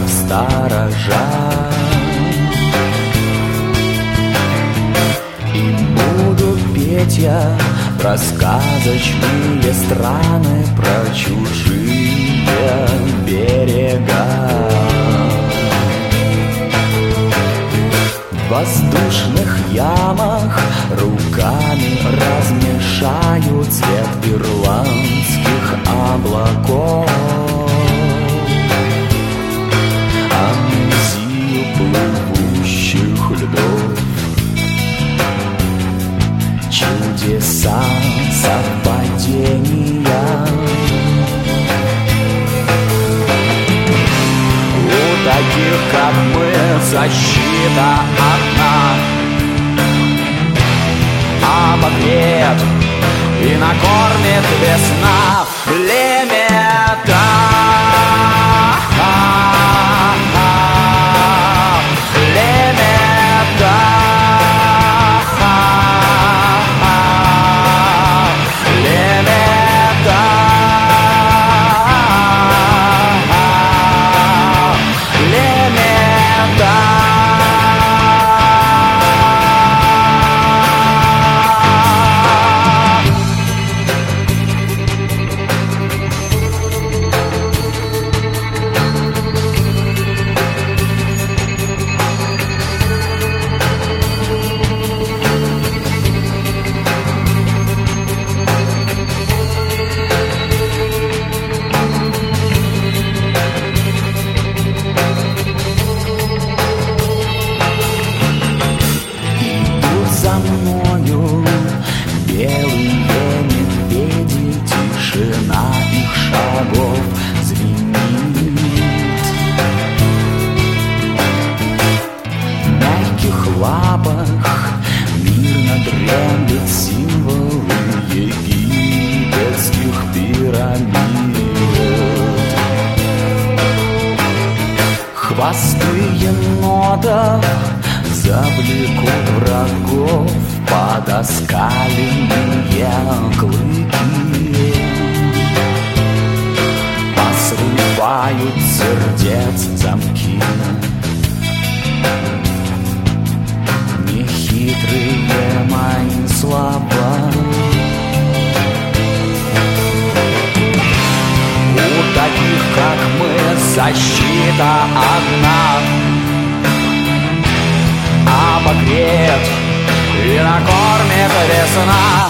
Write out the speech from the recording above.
сторожа. И буду петь я про сказочные страны, про чужие берега. В воздушных ямах руками размешаю цвет ирландских облаков, амнезию плывущих льдов, чудеса совпадения. У таких, как мы, защита одна: обогреет и накормит весна племя-то. За мною белые медведи, тишина их шагов звенит. В мягких лапах мирно дремлют символы египетских пирамид. Хвосты енотов завлекут врагов под оскаленные клыки, посрывают сердец замки. Нехитрые мои слова, у таких, как мы, защита одна: обогреет и накормит весна